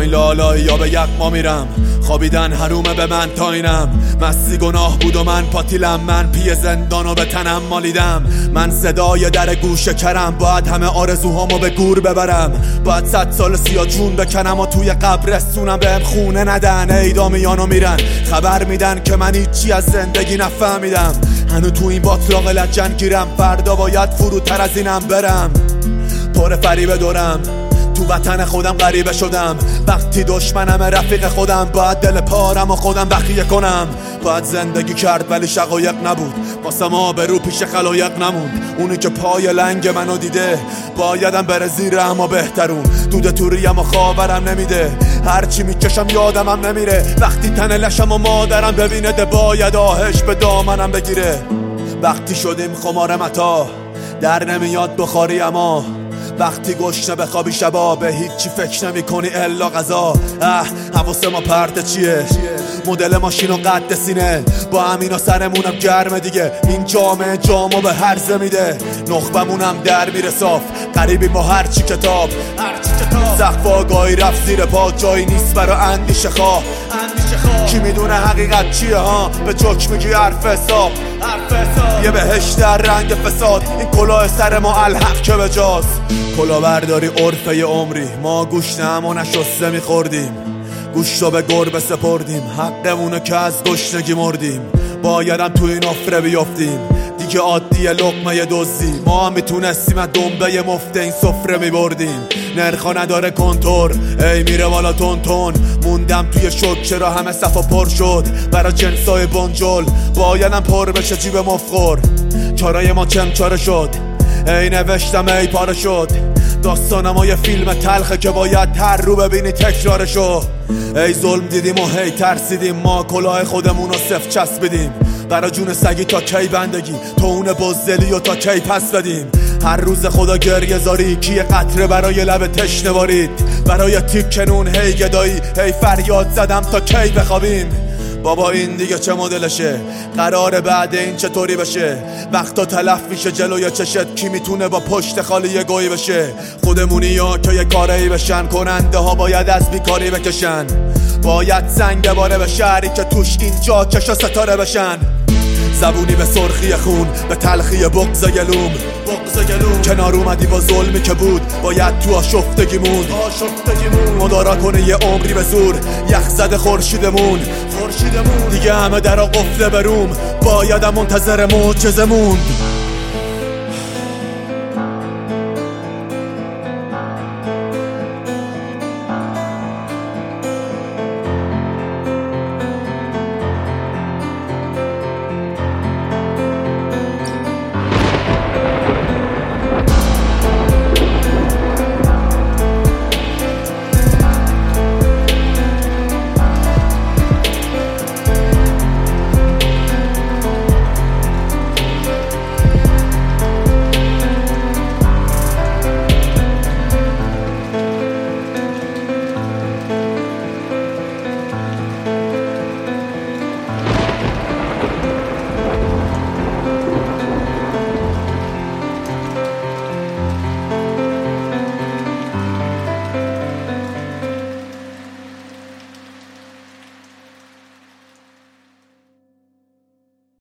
این لالایی یا به یقما میرم، خوابیدن حرومه به من تا اینم. مستی گناه بود و من پاتیلم، من پی زندانو به تنم مالیدم. من صدای در گوشه کرم، باید همه آرزوهامو به گور ببرم. باید 100 سال سیاه جون بکنم و توی قبرستونم بهم خونه ندن. اعدامیانو میرن خبر میدن که من هیچی از زندگی نفهمیدم. هنو تو این باطلاق لجن گیرم، فردا باید فروتر از اینم برم. پر فریب دورم، تو وطن خودم غریبه شدم. وقتی دشمنم رفیق خودم، باید دل پارم و خودم بخیه کنم. باید زندگی کرد ولی شقایق نبود، واسه ما به رو پیش خلایق نموند. اونی که پای لنگ منو دیده بایدم بره زیر اما بهترون. دود توریم و خاورم نمیده، هرچی میکشم یادمم نمیره. وقتی تن لشم و مادرم ببینه ده باید آهش به دامنم بگیره. وقتی شدیم خمار متا در نمیاد بخاری، اما وقتی گشنه بخوابی شبا به هیچی فکر نمی کنی الا غذا. حواس ما پرت چیه؟ مدل ماشین و قد سینه، با همینا سرمونم گرمه دیگه. این جامعه جامو به هرزه میده، نخبمونم در میره صاف. قریبی با هرچی کتاب سقف آگاهی رفت زیر پا، جایی نیست برا اندیشه خواه. کی میدونه حقیقت چیه ها؟ به جوک میگی حرف حساب. یه بهشت در رنگ فساد، این کلاه سر ما الحق که بجاست. کلاه برداری عرفه ی عمری، ما گوشت همو نشسته میخوردیم. گوشت رو به گربه سپردیم، حقمونه که از گشنگی مردیم. بایدم تو این افره بیافتیم، دیگه عادیه لقمه دزدی. ما هم میتونستیم از دنبه مفته این سفره میبردیم. نرخا نداره کنتور، ای میره بالا تون تون. موندم توی شک چرا همه صفا پر شد برا جنسای بنجل. بایدم پر بشه جیب مفخور، چارای ما چمچاره شد. ای نوشتم ای پاره شد، داستانم ها یه فیلم تلخه که باید هر رو ببینی تکرارشو. ای ظلم دیدیم و هی ترسیدیم، ما کلاه خودمون رو صف چسبیدیم. برا جون سگی تا کی بندگی، تو اون بزدلی و تا کی پس بدیم. هر روز خدا گریه زاری، کی قطره برای لب تشنه بارید. برای تیکنون هی گدایی، هی فریاد زدم تا کی بخوابیم. بابا این دیگه چه مدلشه؟ قراره بعد این چطوری بشه؟ وقتا تلف میشه جلوی چشت، کی میتونه با پشت خالی یه گویی بشه؟ خودمونی یا که یه کاری بشن، کننده ها باید از بیکاری بکشن. باید سنگ باره به شهری که توش اینجا چشا ستاره بشن. زبونی به سرخی خون، به تلخی بغض گلوم. کنار اومدی با ظلمی که بود، باید تو آشفتگی موند. مدارا کنه یه عمری به زور، یخ زده خورشیدمون. دیگه همه درا قفله بروم، بایدم منتظر معجزه موند.